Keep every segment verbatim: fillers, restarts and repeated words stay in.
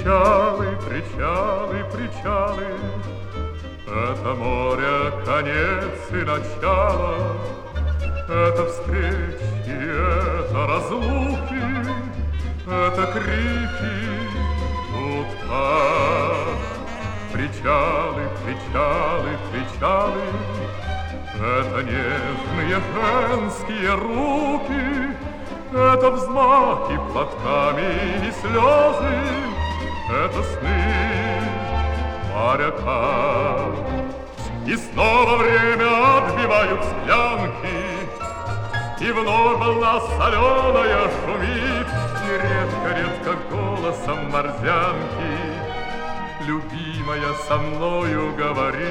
Причалы, причалы, причалы, это море конец и начало, это встречи, это разлуки, это крики утка. Причалы, причалы, причалы, это нежные женские руки, это взмахи платками и слезы, это сны моряка. И снова время отбивают склянки, и вновь волна соленая шумит, и редко-редко голосом морзянки любимая со мною говорит.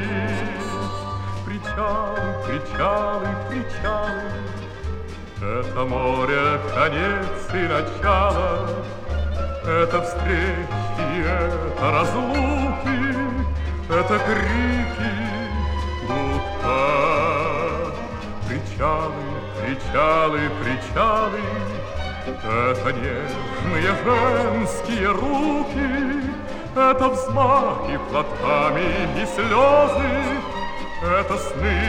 Причалы, причалы, причалы, это море конец и начало, это встречи, это разлуки, это крики гудка. Причалы, причалы, причалы, это нежные женские руки, это взмахи платками и слезы, это сны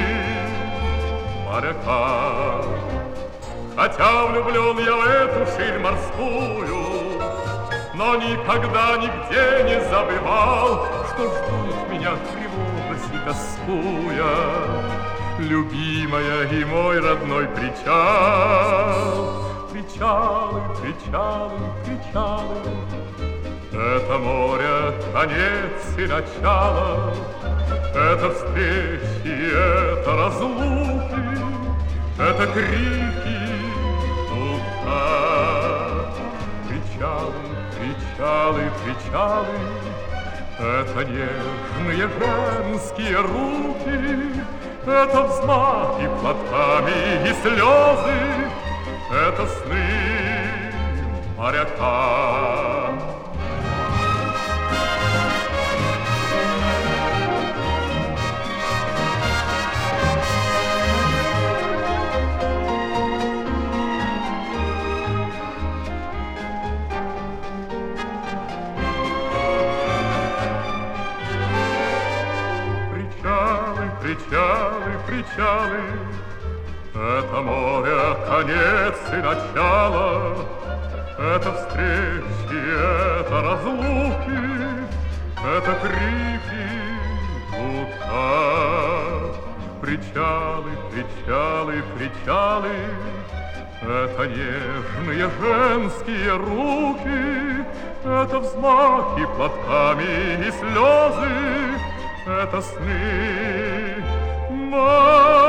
моряка. Хотя влюблен я в эту ширь морскую, но никогда нигде не забывал, что ждут меня тревожась и тоскуя любимая и мой родной причал. Причалы, причалы, причалы, это море конец и начало, это встречи, это разлуки, это крики утка. Причалы, причалы, причалы, это нежные женские руки, это взмахи платками и слезы, это сны моряка. Причалы, причалы, это море конец и начало, это встречи, это разлуки, это крики гудка. Причалы, причалы, причалы, это нежные женские руки, это взмахи платками и слезы, это сны.